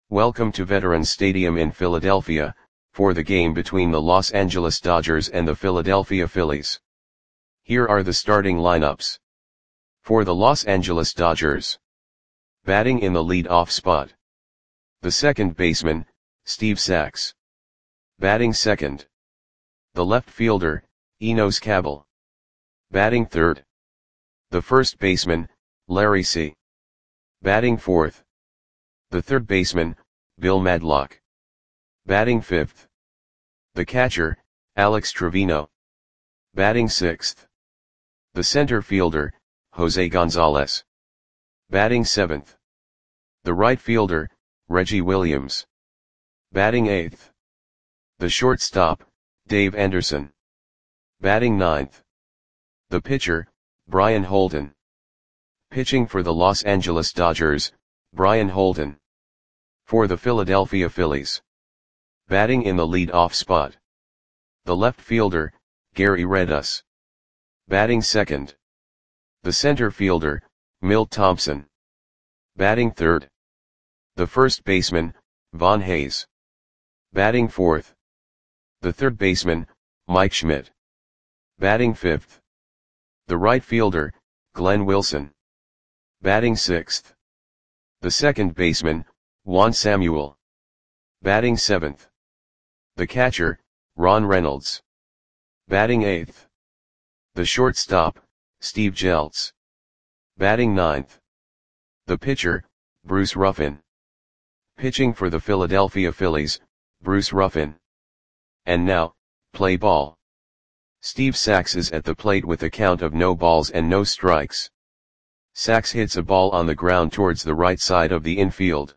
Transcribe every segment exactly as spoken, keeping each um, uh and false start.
Welcome to Veterans Stadium in Philadelphia, for the game between the Los Angeles Dodgers and the Philadelphia Phillies. Here are the starting lineups. For the Los Angeles Dodgers. Batting in the lead-off spot. The second baseman, Steve Sax. Batting second. The left fielder, Enos Cabell. Batting third. The first baseman, Larry C. Batting fourth. The third baseman, Bill Madlock. Batting fifth. The catcher, Alex Trevino. Batting sixth. The center fielder, Jose Gonzalez. Batting seventh. The right fielder, Reggie Williams. Batting eighth. The shortstop, Dave Anderson. Batting ninth. The pitcher, Brian Holden. Pitching for the Los Angeles Dodgers, Brian Holden. For the Philadelphia Phillies. Batting in the lead-off spot. The left fielder, Gary Redus. Batting second. The center fielder, Milt Thompson. Batting third. The first baseman, Von Hayes. Batting fourth. The third baseman, Mike Schmidt. Batting fifth. The right fielder, Glenn Wilson. Batting sixth. The second baseman, Juan Samuel. Batting seventh. The catcher, Ron Reynolds. Batting eighth. The shortstop, Steve Jeltz. Batting ninth. The pitcher, Bruce Ruffin. Pitching for the Philadelphia Phillies, Bruce Ruffin. And now, play ball. Steve Sax is at the plate with a count of no balls and no strikes. Sax hits a ball on the ground towards the right side of the infield.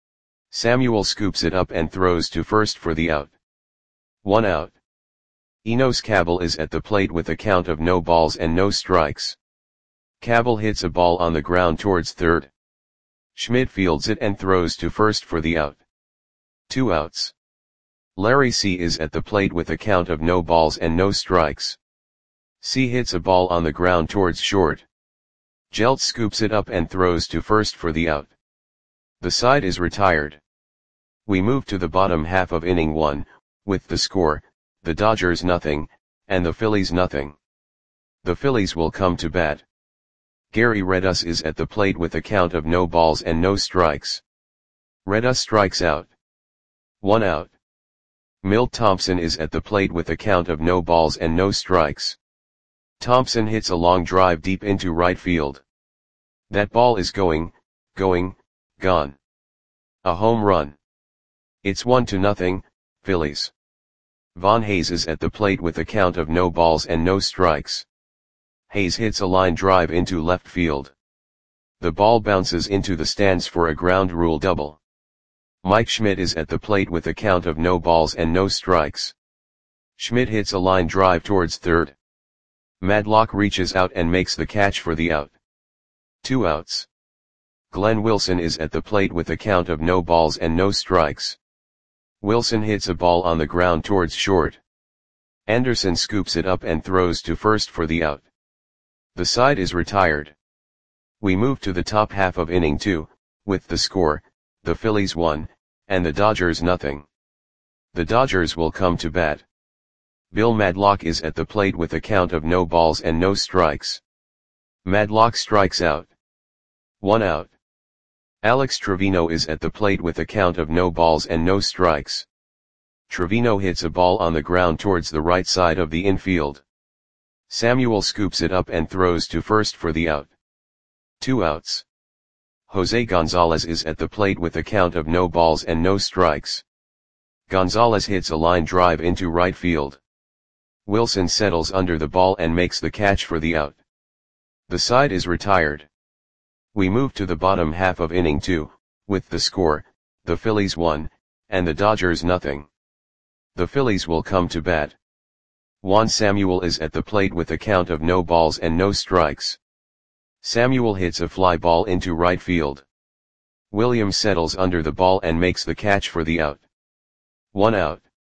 Samuel scoops it up and throws to first for the out. One out. Enos Cabell is at the plate with a count of no balls and no strikes. Cabell hits a ball on the ground towards third. Schmidt fields it and throws to first for the out. Two outs. Larry C. is at the plate with a count of no balls and no strikes. C. hits a ball on the ground towards short. Jeltz scoops it up and throws to first for the out. The side is retired. We move to the bottom half of inning one, with the score, the Dodgers nothing, and the Phillies nothing. The Phillies will come to bat. Gary Redus is at the plate with a count of no balls and no strikes. Redus strikes out. One out. Milt Thompson is at the plate with a count of no balls and no strikes. Thompson hits a long drive deep into right field. That ball is going, going, gone. A home run. It's one to nothing, Phillies. Von Hayes is at the plate with a count of no balls and no strikes. Hayes hits a line drive into left field. The ball bounces into the stands for a ground rule double. Mike Schmidt is at the plate with a count of no balls and no strikes. Schmidt hits a line drive towards third. Madlock reaches out and makes the catch for the out. Two outs. Glenn Wilson is at the plate with a count of no balls and no strikes. Wilson hits a ball on the ground towards short. Anderson scoops it up and throws to first for the out. The side is retired. We move to the top half of inning two, with the score, the Phillies one, and the Dodgers nothing. The Dodgers will come to bat. Bill Madlock is at the plate with a count of no balls and no strikes. Madlock strikes out. One out. Alex Trevino is at the plate with a count of no balls and no strikes. Trevino hits a ball on the ground towards the right side of the infield. Samuel scoops it up and throws to first for the out. Two outs. Jose Gonzalez is at the plate with a count of no balls and no strikes. Gonzalez hits a line drive into right field. Wilson settles under the ball and makes the catch for the out. The side is retired. We move to the bottom half of inning two, with the score, the Phillies one, and the Dodgers nothing. The Phillies will come to bat. Juan Samuel is at the plate with a count of no balls and no strikes. Samuel hits a fly ball into right field. Williams settles under the ball and makes the catch for the out. One out.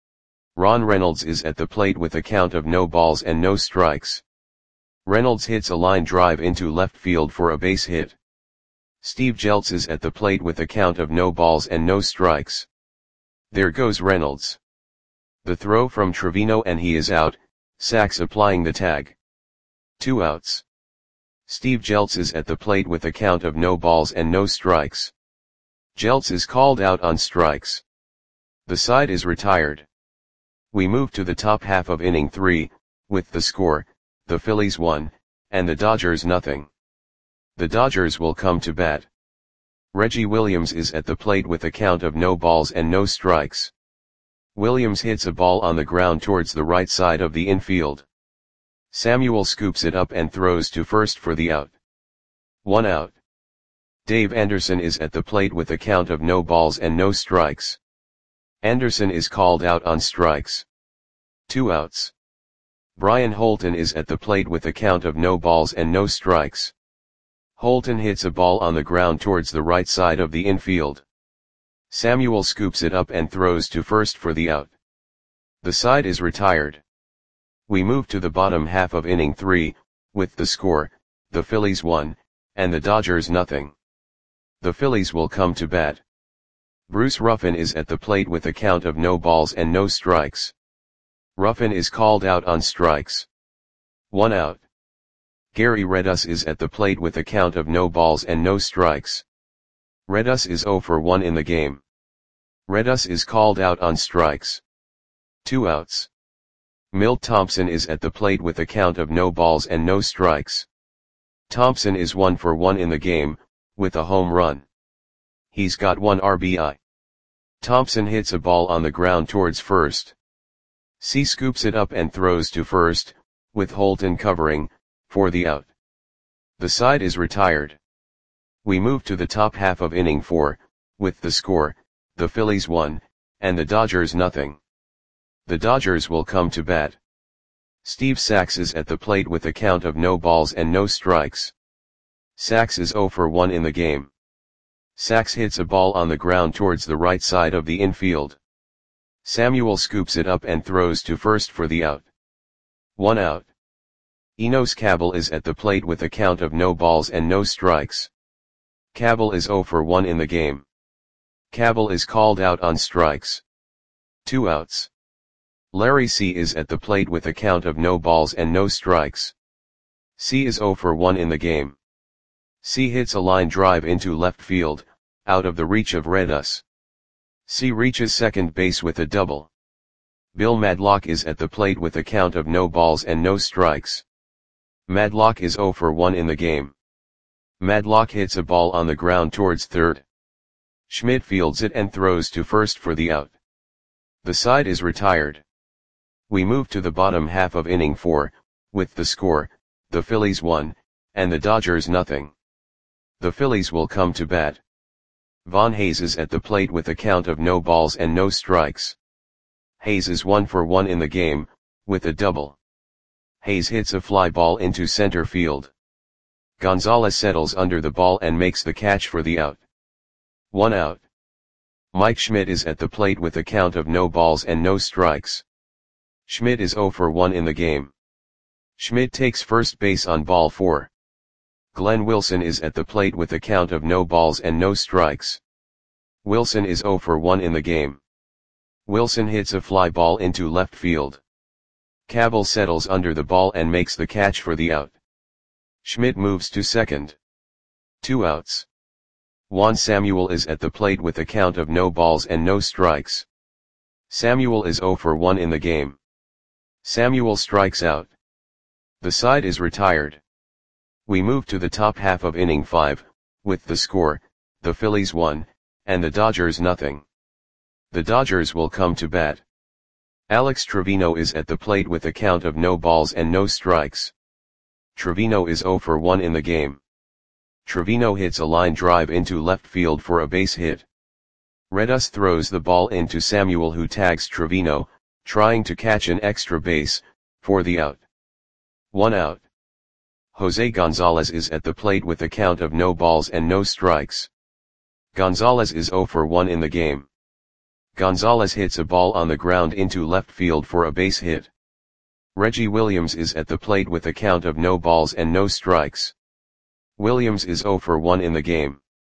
Ron Reynolds is at the plate with a count of no balls and no strikes. Reynolds hits a line drive into left field for a base hit. Steve Jeltz is at the plate with a count of no balls and no strikes. There goes Reynolds. The throw from Trevino and he is out, Sachs applying the tag. Two outs. Steve Jeltz is at the plate with a count of no balls and no strikes. Jeltz is called out on strikes. The side is retired. We move to the top half of inning three, with the score, the Phillies one, and the Dodgers nothing. The Dodgers will come to bat. Reggie Williams is at the plate with a count of no balls and no strikes. Williams hits a ball on the ground towards the right side of the infield. Samuel scoops it up and throws to first for the out. One out. Dave Anderson is at the plate with a count of no balls and no strikes. Anderson is called out on strikes. Two outs. Brian Holton is at the plate with a count of no balls and no strikes. Holton hits a ball on the ground towards the right side of the infield. Samuel scoops it up and throws to first for the out. The side is retired. We move to the bottom half of inning three, with the score, the Phillies one, and the Dodgers nothing. The Phillies will come to bat. Bruce Ruffin is at the plate with a count of no balls and no strikes. Ruffin is called out on strikes. One out. Gary Redus is at the plate with a count of no balls and no strikes. Redus is zero for one in the game. Redus is called out on strikes. Two outs. Milt Thompson is at the plate with a count of no balls and no strikes. Thompson is one for one in the game, with a home run. He's got one R B I. Thompson hits a ball on the ground towards first. C scoops it up and throws to first, with Holton covering, for the out. The side is retired. We move to the top half of inning four, with the score, the Phillies one, and the Dodgers nothing. The Dodgers will come to bat. Steve Sachs is at the plate with a count of no balls and no strikes. Sachs is zero for one in the game. Sachs hits a ball on the ground towards the right side of the infield. Samuel scoops it up and throws to first for the out. One out. Enos Cabell is at the plate with a count of no balls and no strikes. Cabell is zero for one in the game. Cabell is called out on strikes. Two outs. Larry C is at the plate with a count of no balls and no strikes. C is zero for one in the game. C hits a line drive into left field, out of the reach of Redus. C reaches second base with a double. Bill Madlock is at the plate with a count of no balls and no strikes. Madlock is zero for one in the game. Madlock hits a ball on the ground towards third. Schmidt fields it and throws to first for the out. The side is retired. We move to the bottom half of inning four, with the score, the Phillies one, and the Dodgers nothing. The Phillies will come to bat. Von Hayes is at the plate with a count of no balls and no strikes. Hayes is one for one in the game, with a double. Hayes hits a fly ball into center field. Gonzalez settles under the ball and makes the catch for the out. One out. Mike Schmidt is at the plate with a count of no balls and no strikes. Schmidt is zero for one in the game. Schmidt takes first base on ball four. Glenn Wilson is at the plate with a count of no balls and no strikes. Wilson is zero for one in the game. Wilson hits a fly ball into left field. Cabell settles under the ball and makes the catch for the out. Schmidt moves to second. Two outs. Juan Samuel is at the plate with a count of no balls and no strikes. Samuel is zero for one in the game. Samuel strikes out. The side is retired. We move to the top half of inning five, with the score, the Phillies one, and the Dodgers nothing. The Dodgers will come to bat. Alex Trevino is at the plate with a count of no balls and no strikes. Trevino is zero for one in the game. Trevino hits a line drive into left field for a base hit. Redus throws the ball into Samuel, who tags Trevino, trying to catch an extra base, for the out. One out. Jose Gonzalez is at the plate with a count of no balls and no strikes. Gonzalez is zero for one in the game. Gonzalez hits a ball on the ground into left field for a base hit. Reggie Williams is at the plate with a count of no balls and no strikes. Williams is zero for one in the game.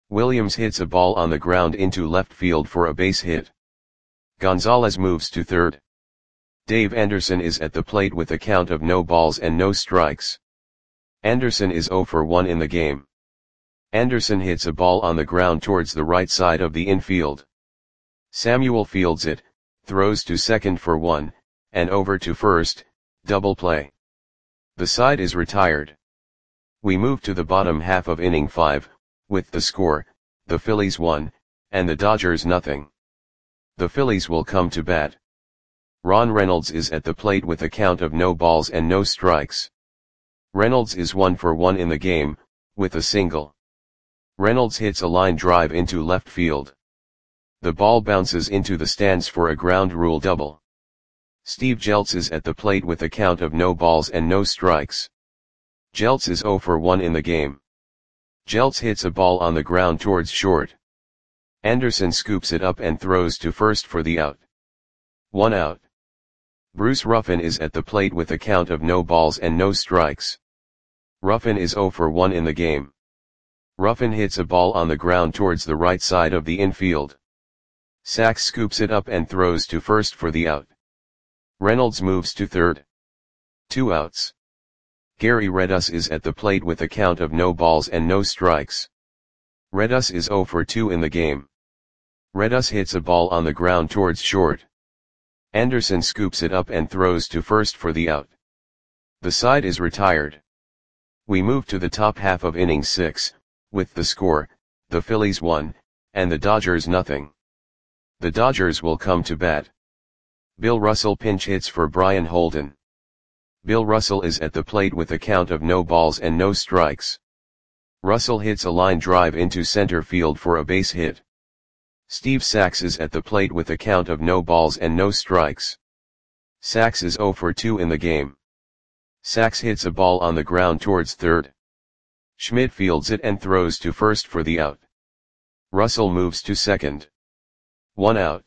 Williams hits a ball on the ground into left field for a base hit. Gonzalez moves to third. Dave Anderson is at the plate with a count of no balls and no strikes. Anderson is zero for one in the game. Anderson hits a ball on the ground towards the right side of the infield. Samuel fields it, throws to second for one, and over to first, double play. The side is retired. We move to the bottom half of inning five, with the score, the Phillies one, and the Dodgers nothing. The Phillies will come to bat. Ron Reynolds is at the plate with a count of no balls and no strikes. Reynolds is one for one in the game, with a single. Reynolds hits a line drive into left field. The ball bounces into the stands for a ground rule double. Steve Jeltz is at the plate with a count of no balls and no strikes. Jeltz is zero for one in the game. Jeltz hits a ball on the ground towards short. Anderson scoops it up and throws to first for the out. One out. Bruce Ruffin is at the plate with a count of no balls and no strikes. Ruffin is zero for one in the game. Ruffin hits a ball on the ground towards the right side of the infield. Sachs scoops it up and throws to first for the out. Reynolds moves to third. Two outs. Gary Redus is at the plate with a count of no balls and no strikes. Redus is zero for two in the game. Redus hits a ball on the ground towards short. Anderson scoops it up and throws to first for the out. The side is retired. We move to the top half of inning six, with the score, the Phillies one, and the Dodgers nothing. The Dodgers will come to bat. Bill Russell pinch hits for Brian Holden. Bill Russell is at the plate with a count of no balls and no strikes. Russell hits a line drive into center field for a base hit. Steve Sachs is at the plate with a count of no balls and no strikes. Sachs is zero for two in the game. Sachs hits a ball on the ground towards third. Schmidt fields it and throws to first for the out. Russell moves to second. One out.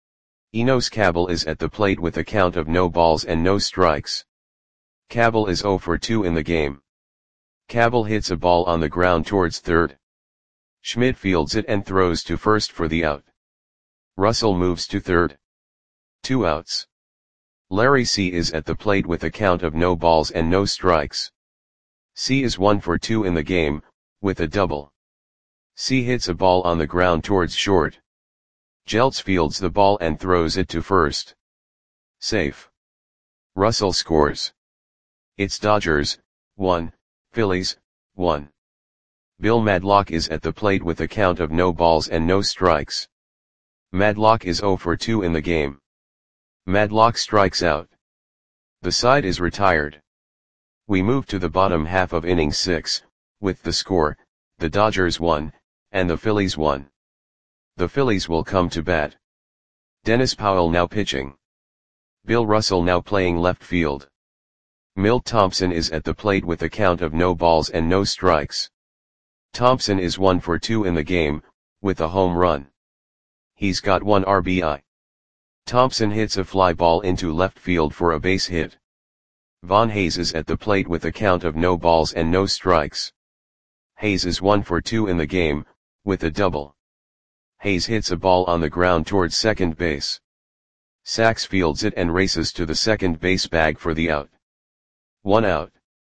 Enos Cabell is at the plate with a count of no balls and no strikes. Cabell is zero for two in the game. Cabell hits a ball on the ground towards third. Schmidt fields it and throws to first for the out. Russell moves to third. Two outs. Larry C is at the plate with a count of no balls and no strikes. C is one for two in the game, with a double. C hits a ball on the ground towards short. Jeltz fields the ball and throws it to first. Safe. Russell scores. It's Dodgers, one, Phillies, one. Bill Madlock is at the plate with a count of no balls and no strikes. Madlock is zero for two in the game. Madlock strikes out. The side is retired. We move to the bottom half of inning six, with the score, the Dodgers one, and the Phillies one. The Phillies will come to bat. Dennis Powell now pitching. Bill Russell now playing left field. Milt Thompson is at the plate with a count of no balls and no strikes. Thompson is one for two in the game, with a home run. He's got one R B I. Thompson hits a fly ball into left field for a base hit. Von Hayes is at the plate with a count of no balls and no strikes. Hayes is one for two in the game, with a double. Hayes hits a ball on the ground towards second base. Sachs fields it and races to the second base bag for the out. One out.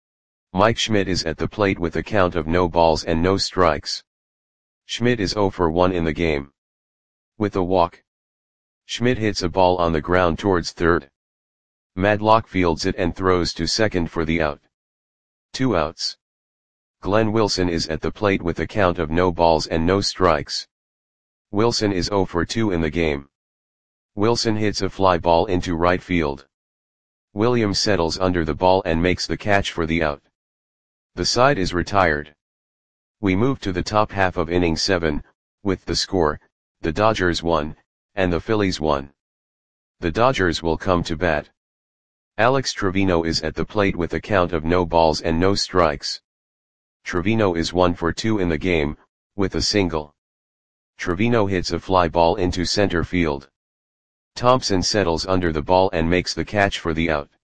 Mike Schmidt is at the plate with a count of no balls and no strikes. Schmidt is zero for one in the game. With a walk. Schmidt hits a ball on the ground towards third. Madlock fields it and throws to second for the out. Two outs. Glenn Wilson is at the plate with a count of no balls and no strikes. Wilson is zero for two in the game. Wilson hits a fly ball into right field. Williams settles under the ball and makes the catch for the out. The side is retired. We move to the top half of inning seven, with the score, the Dodgers one, and the Phillies one. The Dodgers will come to bat. Alex Trevino is at the plate with a count of no balls and no strikes. Trevino is one for two in the game, with a single. Trevino hits a fly ball into center field. Thompson settles under the ball and makes the catch for the out.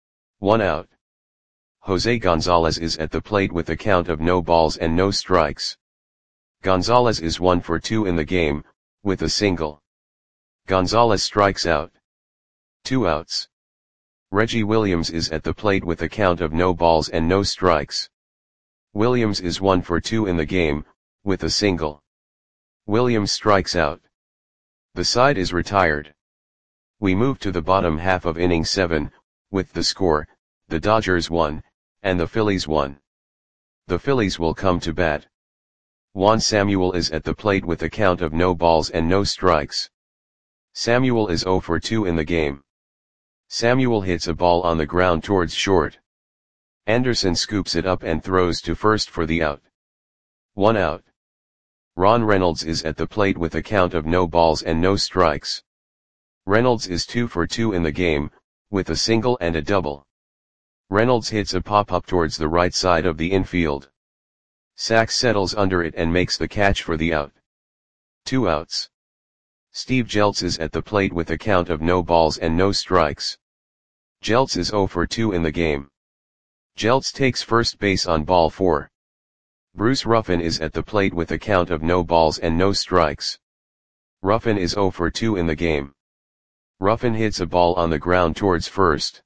One out. Jose Gonzalez is at the plate with a count of no balls and no strikes. Gonzalez is one for two in the game, with a single. Gonzalez strikes out. Two outs. Reggie Williams is at the plate with a count of no balls and no strikes. Williams is one for two in the game, with a single. Williams strikes out. The side is retired. We move to the bottom half of inning seven, with the score, the Dodgers won, and the Phillies won. The Phillies will come to bat. Juan Samuel is at the plate with a count of no balls and no strikes. Samuel is zero for two in the game. Samuel hits a ball on the ground towards short. Anderson scoops it up and throws to first for the out. One out. Ron Reynolds is at the plate with a count of no balls and no strikes. Reynolds is two for two in the game, with a single and a double. Reynolds hits a pop-up towards the right side of the infield. Sachs settles under it and makes the catch for the out. Two outs. Steve Jeltz is at the plate with a count of no balls and no strikes. Jeltz is zero for two in the game. Jeltz takes first base on ball four. Bruce Ruffin is at the plate with a count of no balls and no strikes. Ruffin is zero for two in the game. Ruffin hits a ball on the ground towards first.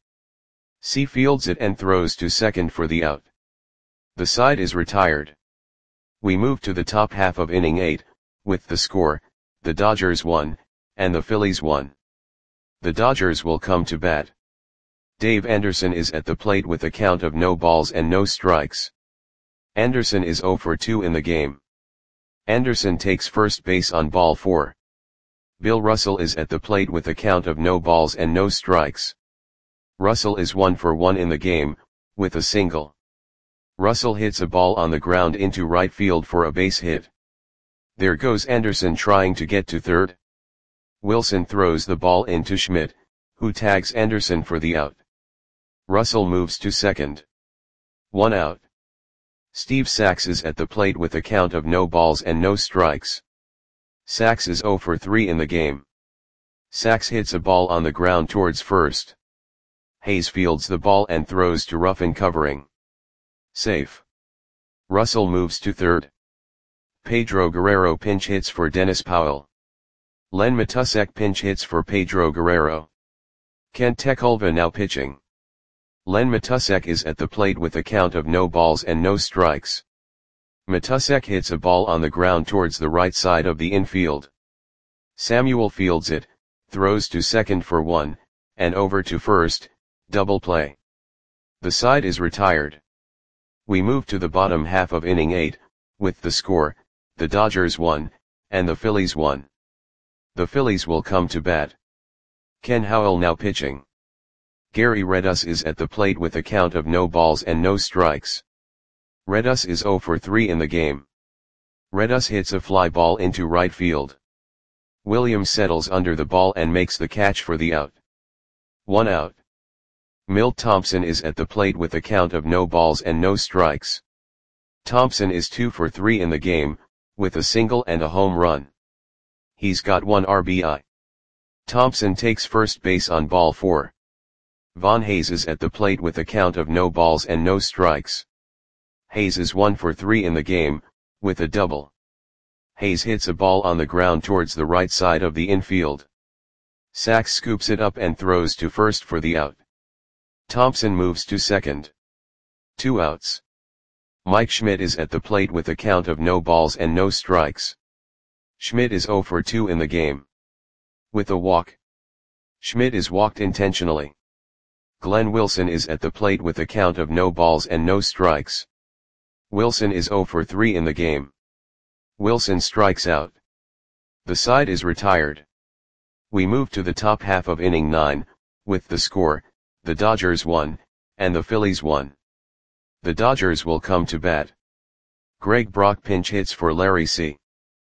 C fields it and throws to second for the out. The side is retired. We move to the top half of inning eight, with the score, the Dodgers won, and the Phillies won. The Dodgers will come to bat. Dave Anderson is at the plate with a count of no balls and no strikes. Anderson is zero for two in the game. Anderson takes first base on ball four. Bill Russell is at the plate with a count of no balls and no strikes. Russell is one for one in the game, with a single. Russell hits a ball on the ground into right field for a base hit. There goes Anderson trying to get to third. Wilson throws the ball into Schmidt, who tags Anderson for the out. Russell moves to second. One out. Steve Sachs is at the plate with a count of no balls and no strikes. Sachs is zero for three in the game. Sachs hits a ball on the ground towards first. Hayes fields the ball and throws to Ruffin covering. Safe. Russell moves to third. Pedro Guerrero pinch hits for Dennis Powell. Len Matusek pinch hits for Pedro Guerrero. Kent Tekulve now pitching. Len Matusek is at the plate with a count of no balls and no strikes. Matusek hits a ball on the ground towards the right side of the infield. Samuel fields it, throws to second for one, and over to first, double play. The side is retired. We move to the bottom half of inning eight, with the score, the Dodgers won, and the Phillies won. The Phillies will come to bat. Ken Howell now pitching. Gary Redus is at the plate with a count of no balls and no strikes. Redus is zero for three in the game. Redus hits a fly ball into right field. Williams settles under the ball and makes the catch for the out. One out. Milt Thompson is at the plate with a count of no balls and no strikes. Thompson is two for three in the game, with a single and a home run. He's got one R B I. Thompson takes first base on ball four. Von Hayes is at the plate with a count of no balls and no strikes. Hayes is one for three in the game, with a double. Hayes hits a ball on the ground towards the right side of the infield. Sachs scoops it up and throws to first for the out. Thompson moves to second. Two outs. Mike Schmidt is at the plate with a count of no balls and no strikes. Schmidt is zero for two in the game. With a walk. Schmidt is walked intentionally. Glenn Wilson is at the plate with a count of no balls and no strikes. Wilson is zero for three in the game. Wilson strikes out. The side is retired. We move to the top half of inning nine, with the score, the Dodgers won, and the Phillies won. The Dodgers will come to bat. Greg Brock pinch hits for Larry C.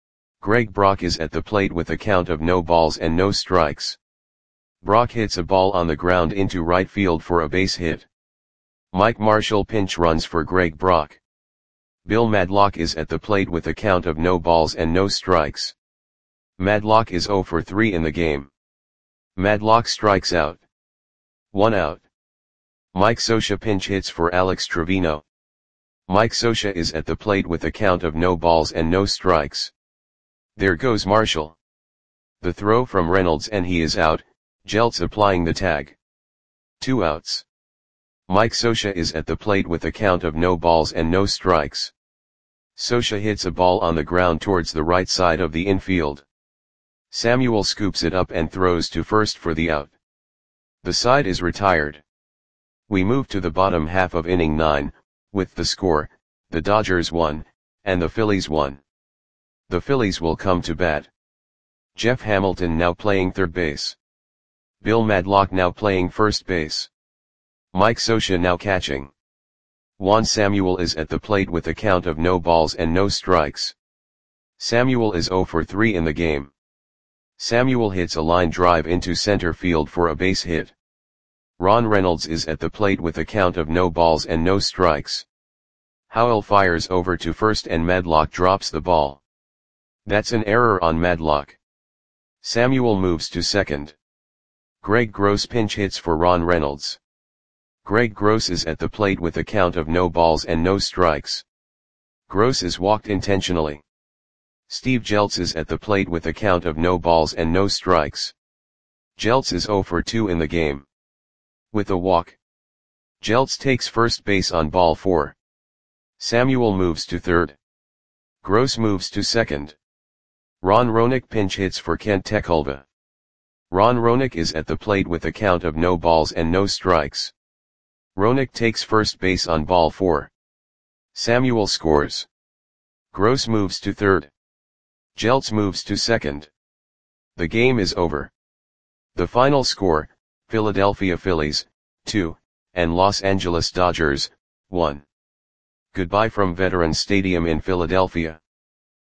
Greg Brock is at the plate with a count of no balls and no strikes. Brock hits a ball on the ground into right field for a base hit. Mike Marshall pinch runs for Greg Brock. Bill Madlock is at the plate with a count of no balls and no strikes. Madlock is zero for three in the game. Madlock strikes out. One out. Mike Scioscia pinch hits for Alex Trevino. Mike Scioscia is at the plate with a count of no balls and no strikes. There goes Marshall. The throw from Reynolds and he is out, Jeltz applying the tag. Two outs. Mike Scioscia is at the plate with a count of no balls and no strikes. Scioscia hits a ball on the ground towards the right side of the infield. Samuel scoops it up and throws to first for the out. The side is retired. We move to the bottom half of inning nine, with the score, the Dodgers won, and the Phillies won. The Phillies will come to bat. Jeff Hamilton now playing third base. Bill Madlock now playing first base. Mike Scioscia now catching. Juan Samuel is at the plate with a count of no balls and no strikes. Samuel is zero for three in the game. Samuel hits a line drive into center field for a base hit. Ron Reynolds is at the plate with a count of no balls and no strikes. Howell fires over to first and Madlock drops the ball. That's an error on Madlock. Samuel moves to second. Greg Gross pinch hits for Ron Reynolds. Greg Gross is at the plate with a count of no balls and no strikes. Gross is walked intentionally. Steve Jeltz is at the plate with a count of no balls and no strikes. Jeltz is zero for two in the game. With a walk. Jeltz takes first base on ball four. Samuel moves to third. Gross moves to second. Ron Roenick pinch hits for Kent Tekulve. Ron Roenick is at the plate with a count of no balls and no strikes. Roenick takes first base on ball four. Samuel scores. Gross moves to third. Jeltz moves to second. The game is over. The final score, Philadelphia Phillies, two, and Los Angeles Dodgers, one. Goodbye from Veterans Stadium in Philadelphia.